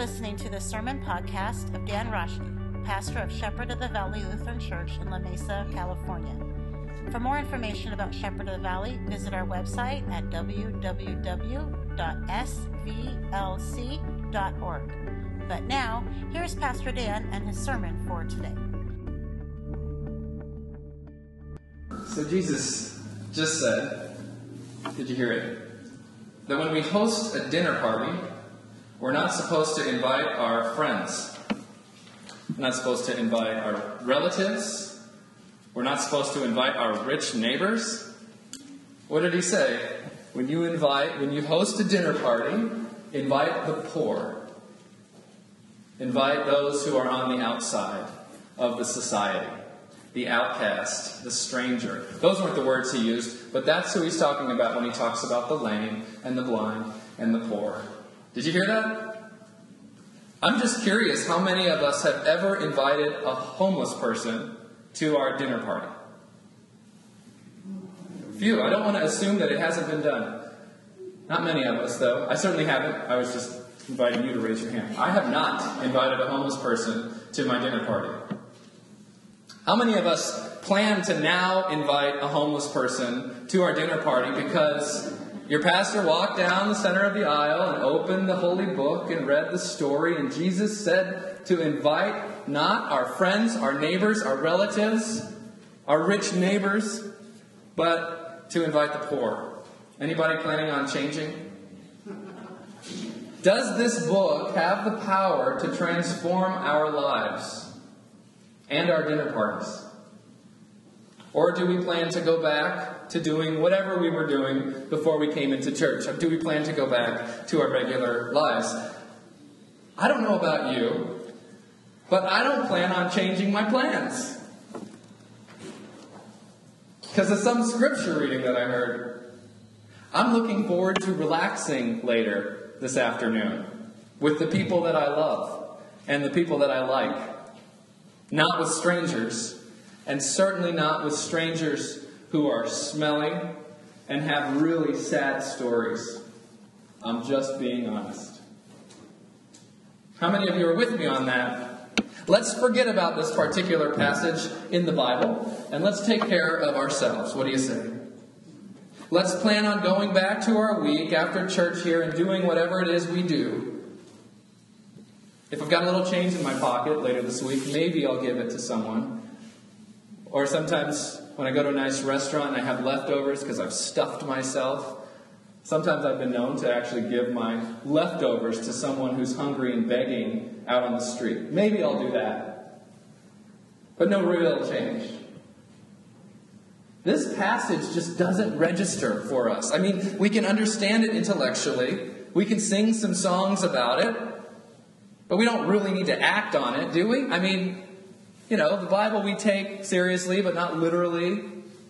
listening to the sermon podcast of Dan Roshni, pastor of Shepherd of the Valley Lutheran Church in La Mesa, California. For more information about Shepherd of the Valley, visit our website at www.svlc.org. But now, here's Pastor Dan and his sermon for today. So Jesus just said, did you hear it? That when we host a dinner party, we're not supposed to invite our friends. We're not supposed to invite our relatives. We're not supposed to invite our rich neighbors. What did he say? When you host a dinner party, invite the poor. Invite those who are on the outside of the society. The outcast, the stranger. Those weren't the words he used, but that's who he's talking about when he talks about the lame and the blind and the poor. Did you hear that? I'm just curious how many of us have ever invited a homeless person to our dinner party? Few. I don't want to assume that it hasn't been done. Not many of us, though. I certainly haven't. I was just inviting you to raise your hand. I have not invited a homeless person to my dinner party. How many of us plan to now invite a homeless person to our dinner party because your pastor walked down the center of the aisle and opened the holy book and read the story, and Jesus said to invite not our friends, our neighbors, our relatives, our rich neighbors, but to invite the poor? Anybody planning on changing? Does this book have the power to transform our lives and our dinner parties? Or do we plan to go back to doing whatever we were doing before we came into church? Or do we plan to go back to our regular lives? I don't know about you, but I don't plan on changing my plans. Because of some scripture reading that I heard. I'm looking forward to relaxing later this afternoon with the people that I love and the people that I like. Not with strangers, and certainly not with strangers who are smelly and have really sad stories. I'm just being honest. How many of you are with me on that? Let's forget about this particular passage in the Bible, and let's take care of ourselves. What do you say? Let's plan on going back to our week after church here and doing whatever it is we do. If I've got a little change in my pocket later this week, maybe I'll give it to someone. Or sometimes when I go to a nice restaurant and I have leftovers because I've stuffed myself, sometimes I've been known to actually give my leftovers to someone who's hungry and begging out on the street. Maybe I'll do that. But no real change. This passage just doesn't register for us. I mean, we can understand it intellectually. We can sing some songs about it. But we don't really need to act on it, do we? I mean, the Bible we take seriously, but not literally.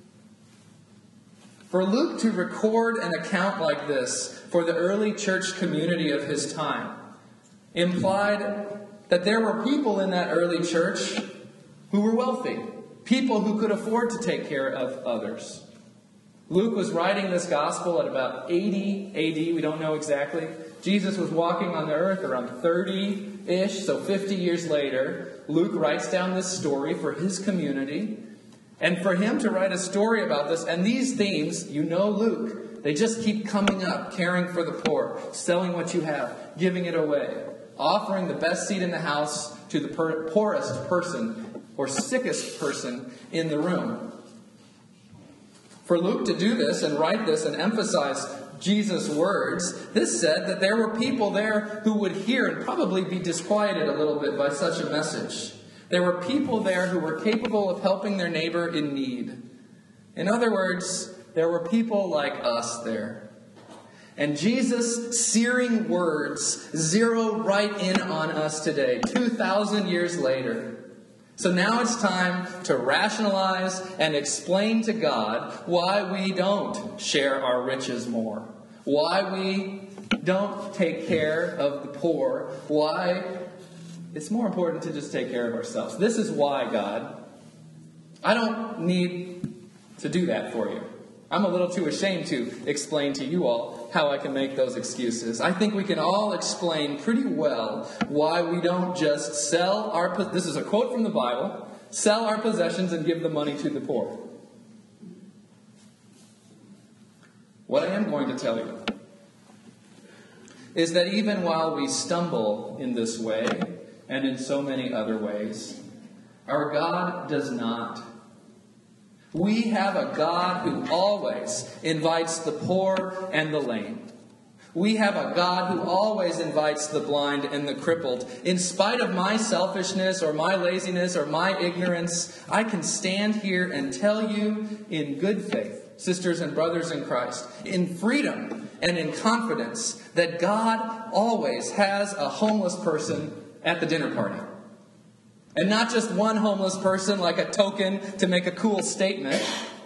For Luke to record an account like this for the early church community of his time implied that there were people in that early church who were wealthy. People who could afford to take care of others. Luke was writing this gospel at about 80 AD. We don't know exactly. Jesus was walking on the earth around 30-ish, so 50 years later. Luke writes down this story for his community. And for him to write a story about this, and these themes, Luke, they just keep coming up. Caring for the poor, selling what you have, giving it away, offering the best seat in the house to the poorest person or sickest person in the room. For Luke to do this and write this and emphasize Jesus' words, this said that there were people there who would hear and probably be disquieted a little bit by such a message. There were people there who were capable of helping their neighbor in need. In other words, there were people like us there. And Jesus' searing words zero right in on us today, 2,000 years later. So now it's time to rationalize and explain to God why we don't share our riches more. Why we don't take care of the poor. Why it's more important to just take care of ourselves. This is why, God. I don't need to do that for you. I'm a little too ashamed to explain to you all how I can make those excuses. I think we can all explain pretty well why we don't just sell our... This is a quote from the Bible. Sell our possessions and give the money to the poor. What I am going to tell you is that even while we stumble in this way and in so many other ways, our God does not. We have a God who always invites the poor and the lame. We have a God who always invites the blind and the crippled. In spite of my selfishness or my laziness or my ignorance, I can stand here and tell you in good faith, sisters and brothers in Christ, in freedom and in confidence, that God always has a homeless person at the dinner party. And not just one homeless person like a token to make a cool statement.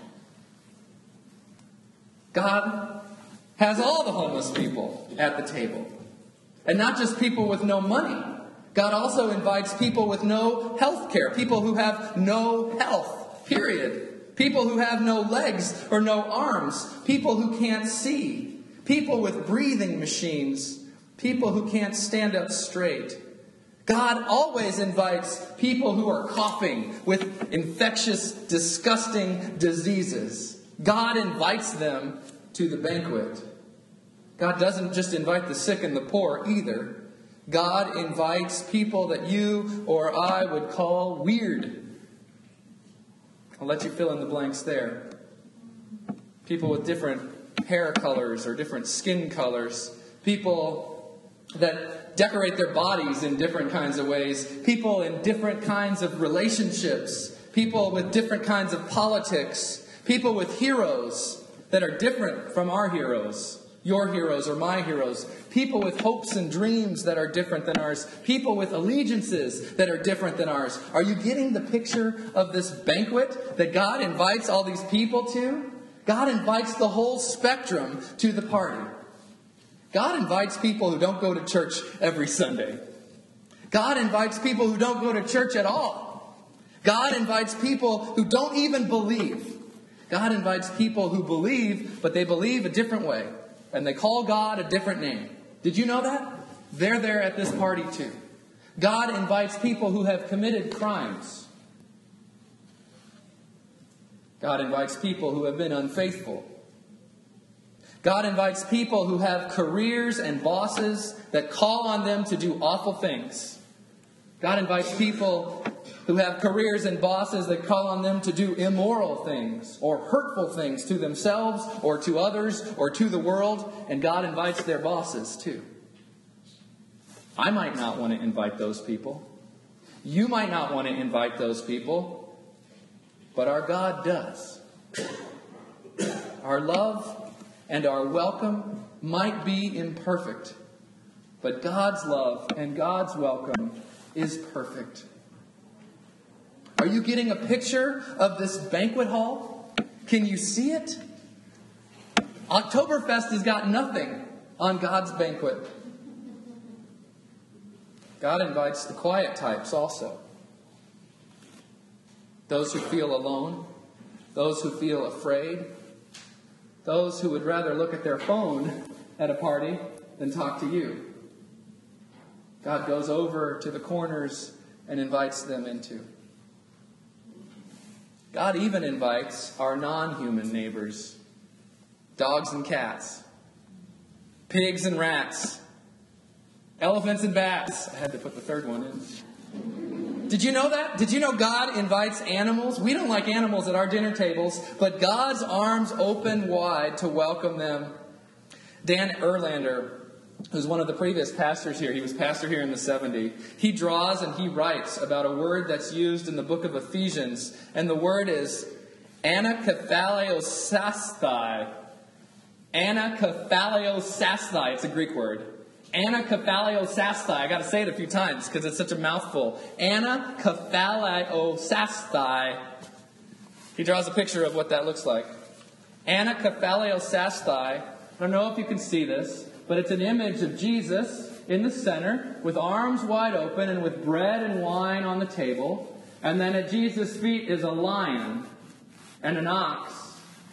God has all the homeless people at the table. And not just people with no money. God also invites people with no health care. People who have no health, period. People who have no legs or no arms. People who can't see. People with breathing machines. People who can't stand up straight. God always invites people who are coughing with infectious, disgusting diseases. God invites them to the banquet. God doesn't just invite the sick and the poor either. God invites people that you or I would call weird. I'll let you fill in the blanks there. People with different hair colors or different skin colors. People that decorate their bodies in different kinds of ways. People in different kinds of relationships. People with different kinds of politics. People with heroes that are different from our heroes. Your heroes or my heroes. People with hopes and dreams that are different than ours. People with allegiances that are different than ours. Are you getting the picture of this banquet that God invites all these people to? God invites the whole spectrum to the party. God invites people who don't go to church every Sunday. God invites people who don't go to church at all. God invites people who don't even believe. God invites people who believe, but they believe a different way. And they call God a different name. Did you know that? They're there at this party too. God invites people who have committed crimes. God invites people who have been unfaithful. God invites people who have careers and bosses that call on them to do awful things. God invites people who have careers and bosses that call on them to do immoral things or hurtful things to themselves or to others or to the world. And God invites their bosses too. I might not want to invite those people. You might not want to invite those people. But our God does. Our love and our welcome might be imperfect, but God's love and God's welcome is perfect. Are you getting a picture of this banquet hall? Can you see it? Oktoberfest has got nothing on God's banquet. God invites the quiet types also. Those who feel alone, those who feel afraid, those who would rather look at their phone at a party than talk to you. God goes over to the corners and invites them into. God even invites our non-human neighbors. Dogs and cats. Pigs and rats. Elephants and bats. I had to put the third one in. Did you know that? Did you know God invites animals? We don't like animals at our dinner tables, but God's arms open wide to welcome them. Dan Erlander, who's one of the previous pastors here, he was pastor here in the 70s, he draws and he writes about a word that's used in the book of Ephesians, and the word is anakephaliosasthai. Anakephaliosasthai, it's a Greek word. Anakephaliosasthai. I got to say it a few times because it's such a mouthful. Anakephaliosasthai. He draws a picture of what that looks like. Anakephaliosasthai. I don't know if you can see this, but it's an image of Jesus in the center with arms wide open and with bread and wine on the table. And then at Jesus' feet is a lion and an ox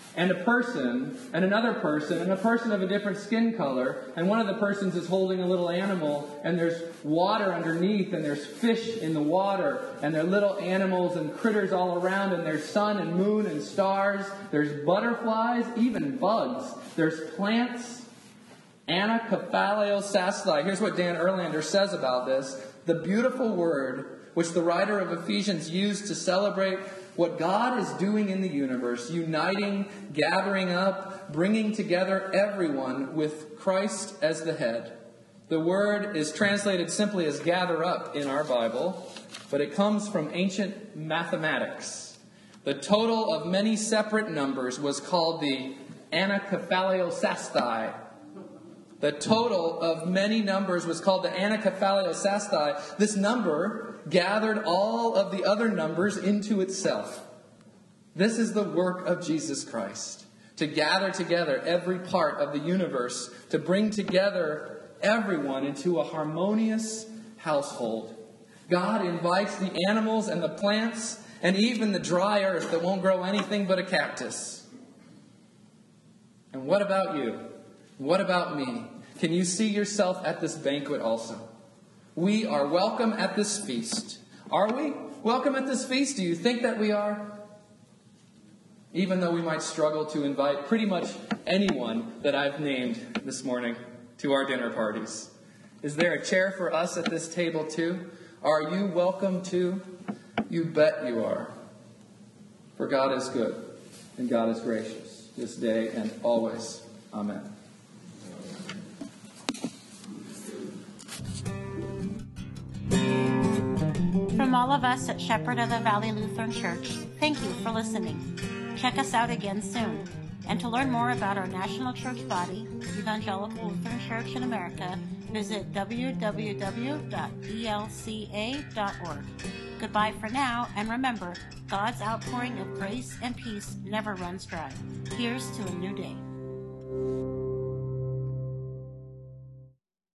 and a person, and another person, and a person of a different skin color, and one of the persons is holding a little animal, and there's water underneath, and there's fish in the water, and there are little animals and critters all around, and there's sun and moon and stars, there's butterflies, even bugs, there's plants. Anakephalaiosasteai. Here's what Dan Erlander says about this. The beautiful word which the writer of Ephesians used to celebrate what God is doing in the universe, uniting, gathering up, bringing together everyone with Christ as the head. The word is translated simply as gather up in our Bible, but it comes from ancient mathematics. The total of many separate numbers was called the Anakephalaiosasteai. The total of many numbers was called the Anakephalaiosasteai. This number gathered all of the other numbers into itself. This is the work of Jesus Christ, to gather together every part of the universe, to bring together everyone into a harmonious household. God invites the animals and the plants and even the dry earth that won't grow anything but a cactus. And what about you? What about me? Can you see yourself at this banquet also? We are welcome at this feast. Are we welcome at this feast? Do you think that we are? Even though we might struggle to invite pretty much anyone that I've named this morning to our dinner parties. Is there a chair for us at this table too? Are you welcome too? You bet you are. For God is good and God is gracious this day and always. Amen. From all of us at Shepherd of the Valley Lutheran Church, thank you for listening. Check us out again soon. And to learn more about our national church body, Evangelical Lutheran Church in America, visit www.elca.org. Goodbye for now, and remember, God's outpouring of grace and peace never runs dry. Here's to a new day.